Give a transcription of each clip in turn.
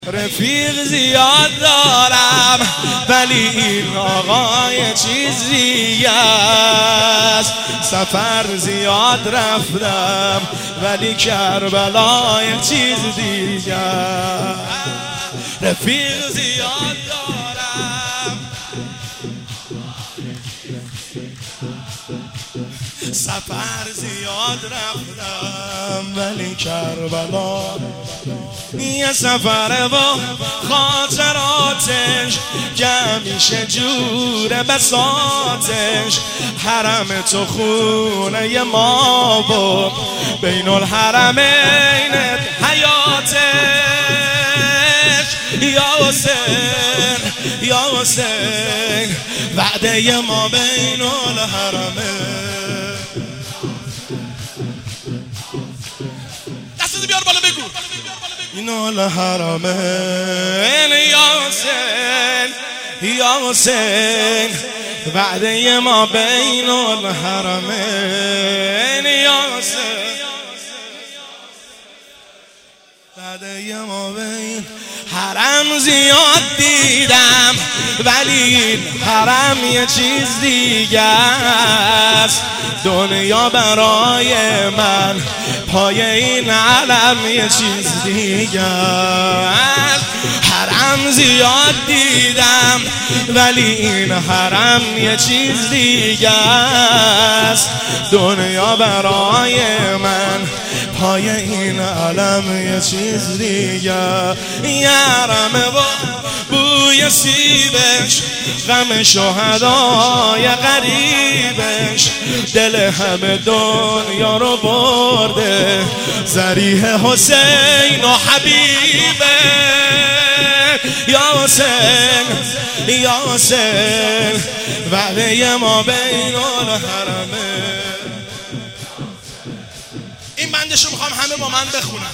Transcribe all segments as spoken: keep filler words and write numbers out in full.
رفیق زیاد دارم ولی این آقا یه چیز دیگه است. سفر زیاد رفتم ولی کربلا یه چیز دیگه است. رفیق زیاد دارم سفر زیاد رفتم ولی کربلا یه سفره و خاطراتش که همیشه جوره بساتش. حرم تو خونه ما بود بین الحرمین حیاتش. یا حسین یا حسین وعده ما بین الحرمین. دستت بیار بالا بگو این الحرمین. یا حسین یا حسین وعده ما بین الحرمین. یا حسین وعده ما بین حرم زیاد دیدم ولی این حرم یه چیز دیگه است. دنیا برای من پای این علم یه چیز دیگه است. حرم زیاد دیدم ولی این حرم یه چیز دیگه است. دنیا برای من پای این علم یه چیز دیگه. یارمه و بوی سیبش غم شهدای غریبش دل همه دنیا رو برده. ذریح حسین و حبیبه. یا حسین یا حسین وعده ما بین الحرمین. این بندشو میخوام همه با من بخونن.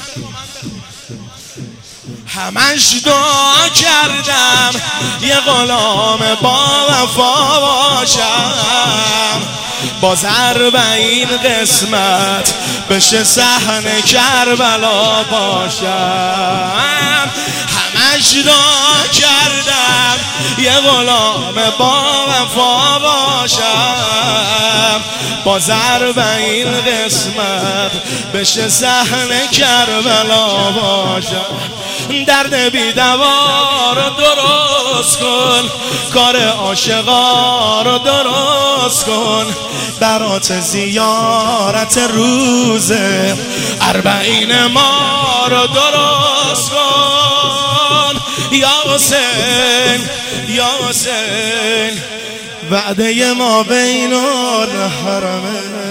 همش دعا کردم یه غلام با وفا باشم. باز اربعین قسمت بشه صحن کربلا باشم. همش دعا کردم یه غلام با وفا باشم. باز اربعین قسمت بشه صحن کربلا باشم. درد بی دوا رو درست کن، کار عاشقا رو درست کن. برات زیارت روز اربعین ما رو درست کن. یا حسین یا حسین وعده ما بین الحرمین.